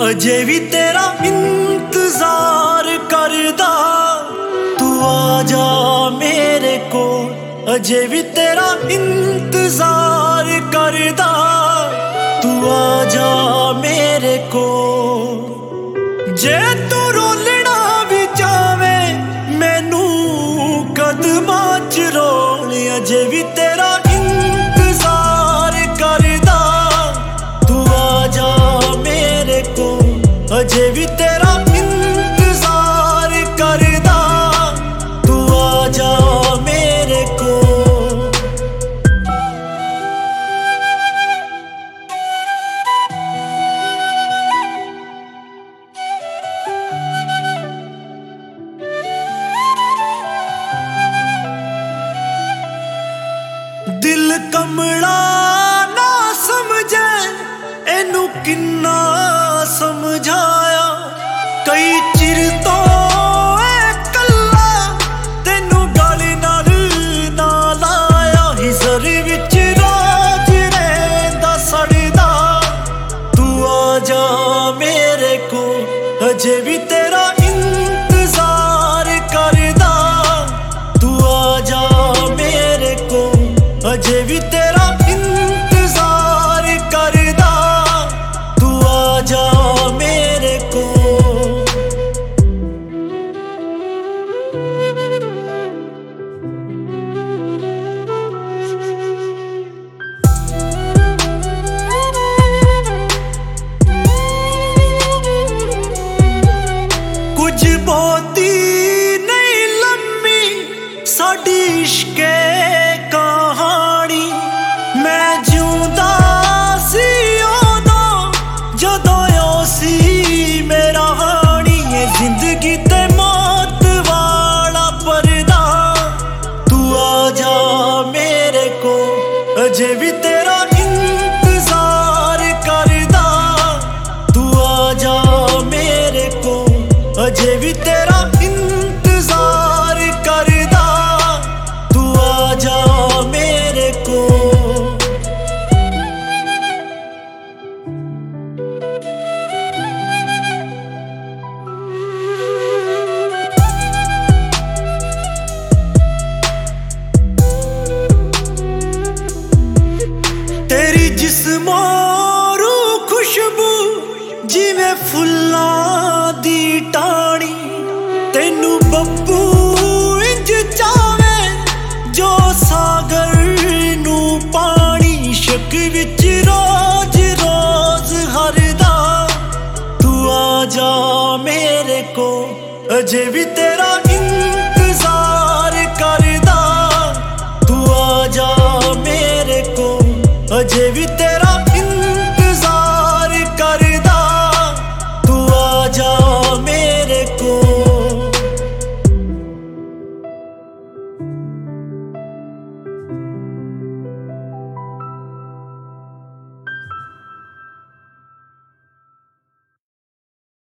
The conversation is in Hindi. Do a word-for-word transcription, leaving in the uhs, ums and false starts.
अजे भी तेरा इंतजार करदा, तू आजा मेरे को। अजे भी तेरा इंतजार करदा, तू आजा मेरे को। जे तू रोलना भी चावे मैनू कदमां च रोल। अजे भी तेरा इंतजार करदा, तू आजा मेरे को। अजे भी तेरा इंतजार करदा, तू आजा मेरे को। दिल कमला ना समझे एनू किन्ना समझाया। कई चिर तो कल्ला तेनू गल नाल ना लाया। हिजर विच राज रहिंदा सड़दा, तू आजा मेरे को। अजे भी तेरा इंतजार करदा, तू आजा मेरे को। अजे भी तेरा इंतजार करदा, तू आजा मेरे को। कुछ बहुती नहीं लम्मी साडी इश्के कहानी। मैं जिउंदा सी उदों जदों ओ सी मेरा हानी। ये जिंदगी ते मौत वाला पर्दा, तू आजा मेरे को। अजे भी तेरा इंतजार करदा, तू आजा मेरे को। अजे भी तेरा इंतजार करदा, तू आजा मेरे को। तेरी जिस्मों रूह खुशबू जिवें फुल्लां दी टाणी। तेनू बब्बू इंज चावे जो सागर नू पानी। शक विच रोज रोज हरदा, तू आजा मेरे को। अजे भी